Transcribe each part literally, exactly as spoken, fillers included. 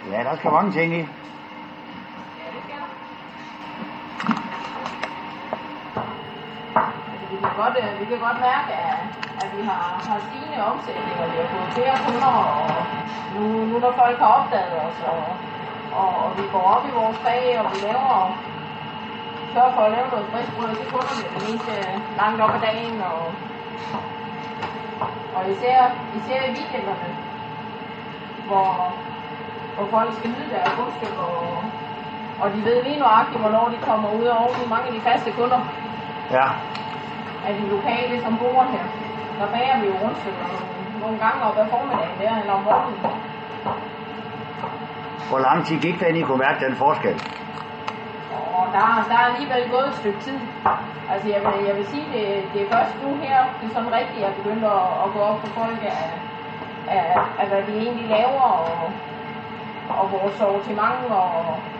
Ja, der skal mange ting i. Ja, det skal der. Altså, vi kan godt, vi kan godt mærke, at, at vi har, har stigende omsætning, og vi har fået flere kunder, og nu, nu når folk har opdaget os, og, og, og vi går op i vores fag, og vi laver sørger for at lave noget friskbrød til kunderne det meste langt op ad dagen, og, og især, især i weekenderne, hvor, hvor folk skal nyde deres rundstykker, og, og de ved lige nøjagtigt, hvornår de kommer ud, og oven mange af de faste kunder Ja. af de lokale, som bor her. Der bager vi jo rundstykker nogle, nogle gange op ad formiddagen der, eller om morgenen. Hvor lang tid gik der, inden I kunne mærke den forskel? Og der, der er alligevel gået et stykke tid. Altså jeg vil, jeg vil sige, det, det er først nu her, det er sådan rigtigt, at jeg begynder at, at gå op for folk af, af, af, hvad vi egentlig laver, og, og vores sortiment, og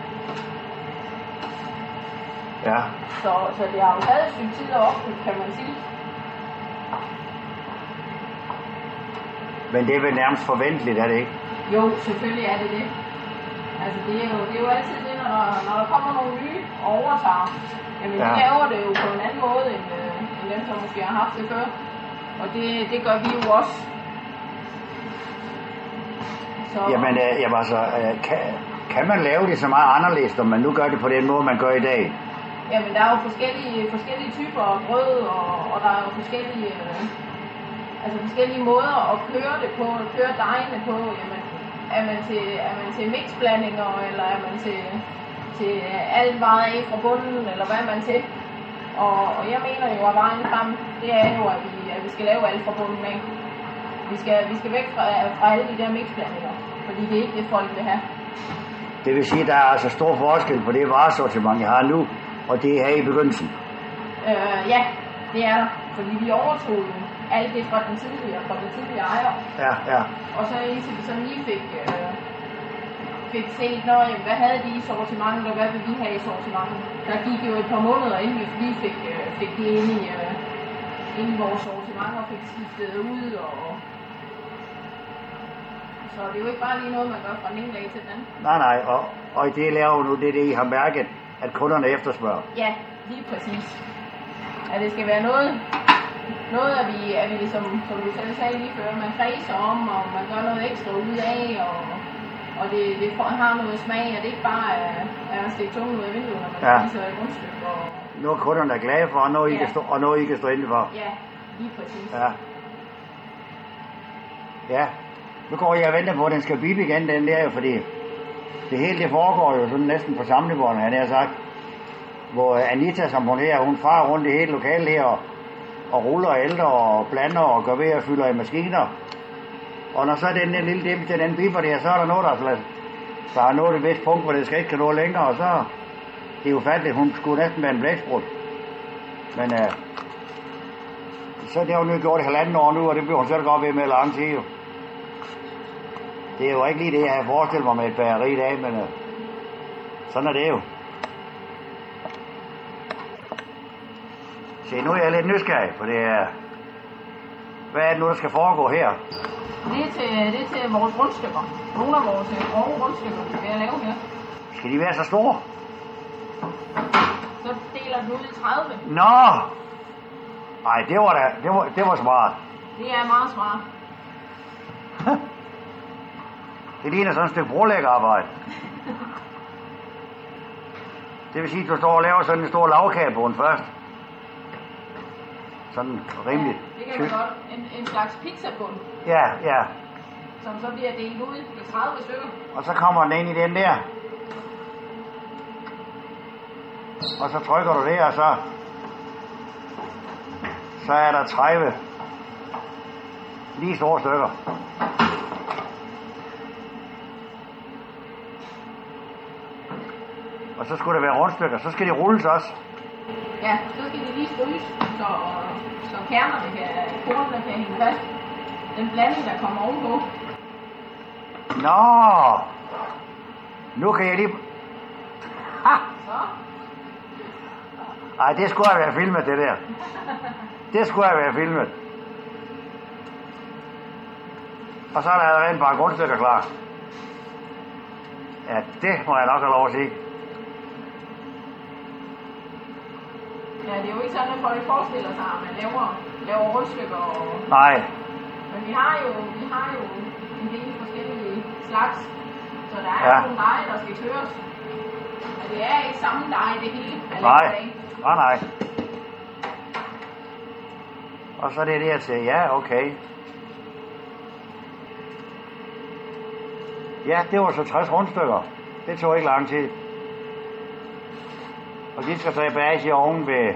Ja. så, så det har jo taget et stykke tid at opbygge, kan man sige. Men det er vel nærmest forventeligt, er det ikke? Jo, selvfølgelig er det det. Altså det er jo, det er jo altid det, når der, når der kommer nogle nye og overtager. Jamen ja. De laver det jo på en anden måde, end, øh, end dem, som måske har haft det før. Og det, det gør vi jo også. Så, Jamen, øh, jamen altså, øh, kan, kan man lave det så meget anderledes, når man nu gør det på den måde, man gør i dag? Jamen der er jo forskellige, forskellige typer af brød, og, og der er jo forskellige, øh, altså forskellige måder at køre det på, køre dejene på. Jamen, er man til, er man til mixblandinger, eller er man til, til alt varet af fra bunden, eller hvad er man til? Og, og jeg mener jo, at vejen frem, det er jo, at vi, at vi skal lave alt fra bunden af. Vi skal, vi skal væk fra, fra alle de der mixblandinger, fordi det er ikke det, folk vil have. Det vil sige, at der er altså stor forskel på det varesortiment, jeg har nu, og det er her i begyndelsen. Øh, ja, det er der, fordi vi overtog jo alt det fra den tidligere, fra den tidligere ejer. Ja, ja. Og så indtil vi sådan lige fik, øh, fik set, når, jamen, hvad havde de i sortimentet, og hvad vil vi have i sortimentet. Der gik jo et par måneder, inden vi lige fik, øh, fik det ind i, øh, ind i vores sortiment og fik skiftet ud. Og, så det er jo ikke bare lige noget, man gør fra den ene dag til den anden. Nej, nej, og, og i det laver nu, det er det, I har mærket, at kunderne efterspørger. Ja, lige præcis. At det skal være noget, noget at vi, at vi ligesom, som du selv sagde lige før, man kredser om, og man gør noget ekstra ud af, og, og det, det har noget smag, og det ikke bare er, er at stikke tungen ud af vinduet, når man ja. spiser et rundstykke. Og noget kunderne er glade for, og noget, ja. I, kan stå, og noget I kan stå inde for. Ja, lige præcis. Ja. Ja. Nu går jeg og venter på, at den skal bippe igen, den der, fordi det hele det foregår jo sådan næsten på samlebåndet, han har sagt. Hvor Anita, som hun her, hun farer rundt i hele lokalet her, og, og ruller og ælter og blander og gør ved og fylder i maskiner. Og når så den der lille dims, den bipper der, så er der noget, der er slet. Der er noget et vist punkt, hvor det skal ikke kan nå længere, og så det er jo fattigt, hun skulle næsten være en blæksprut. Men øh, så det har hun jo gjort i halvanden år nu, og det bliver hun selv godt ved med lang tid jo. Det er jo ikke lige det, jeg har forestillet mig med et bageri i dag, men øh, sådan er det jo. Se, nu er jeg lidt nysgerrig på det her. Hvad er det nu, der skal foregå her? Det er til, det er til vores rundstykker. Nogle af vores grove rundstykker, vi vil lave her. Skal de være så store? Så deler den ud i tredive. Nå! Ej, det var da, det var, det var smart. Det er meget smart. Det ligner sådan et stykke brolæggerarbejde. Det vil sige, at du står og laver sådan en stor lavkage på den først. Sådan rimeligt. Ja, det kan man godt. En, en slags pizzabund. Ja, ja. Som så bliver delt ud i tredive stykker. Og så kommer den ind i den der. Og så trykker du det, og så... Så er der tredive lige store stykker. Og så skulle det være rundstykker. Så skal de rulles også. Ja, så skal de lige stryges, så, så kernerne kan, kornene kan hænge fast. Den blanding, der kommer ovenpå. Nå! Nu kan jeg lige... Ha! Så. Ej, det skulle have været filmet, det der. Det skulle have været filmet. Og så er der allerede en par grundstykker klar. Ja, det må jeg nok have lov at sige. Ja, det er jo ikke sådan, at folk forestiller sig, at man laver, laver rundstykker og... Nej. Men vi har jo, vi har jo en del forskellige slags, så der er Ja. nogle deje, der skal køres. Og det er ikke samme deje, det hele. Nej, nej, nej. Og så er det det, jeg siger, ja, okay. Ja, det var så tres rundstykker. Det tog ikke lang tid. Og de skal så i bage i ovnen ved...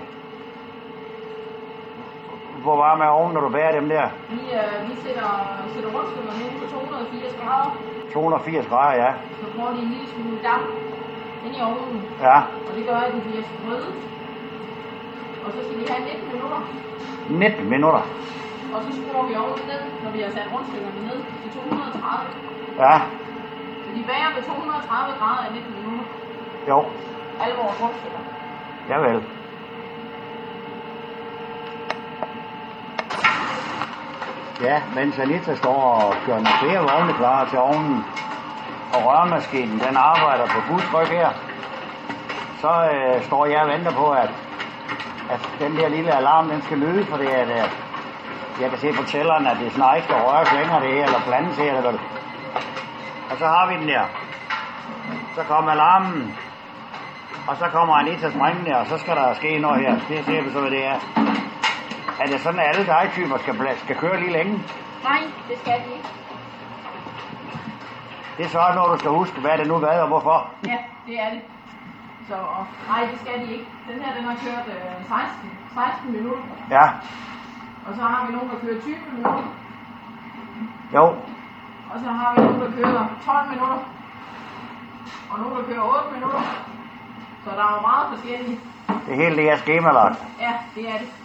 Hvor varm er ovnen, når du bager dem der? Vi, øh, vi sætter, sætter rundstykker nu på to hundrede og firs grader. to hundrede og firs grader, ja. Så får de en lille smule damp ind i ovnen. Ja. Og det gør, at de bliver sprøde. Og så skal de have nitten minutter. nitten minutter. Og så skruer vi ovnen ned, når vi har sat rundstykkerne ned til to hundrede og tredive. Ja. Så de bager ved to hundrede og tredive grader i nitten minutter. Jo. Alle vores rundstykker. Javel. Ja, mens Anita står og gør nogle flere vogne klar til ovnen, og rørmaskinen den arbejder på fuldtryk her, så øh, står jeg og venter på, at, at den der lille alarm den skal lyde, fordi at, øh, jeg kan se på tælleren, at det snart ikke skal røres længere det her, eller blandes her, eller vel. Og så har vi den der. Så kommer alarmen, og så kommer Anita springende, og så skal der ske noget her. Det ser vi så, hvad det er. Er det sådan, at alle dejetyper skal, skal køre lige længe? Nej, det skal de ikke. Det er så noget, du skal huske, hvad det nu hvad og hvorfor. Ja, det er det. Så og, nej, det skal de ikke. Den her, den har kørt øh, seksten, seksten minutter. Ja. Og så har vi nogen, der kører tyve minutter. Jo. Og så har vi nogen, der kører tolv minutter. Og nogen, der kører otte minutter. Så der er jo meget forskellige. Det hele det er skemalagt. Ja, det er det.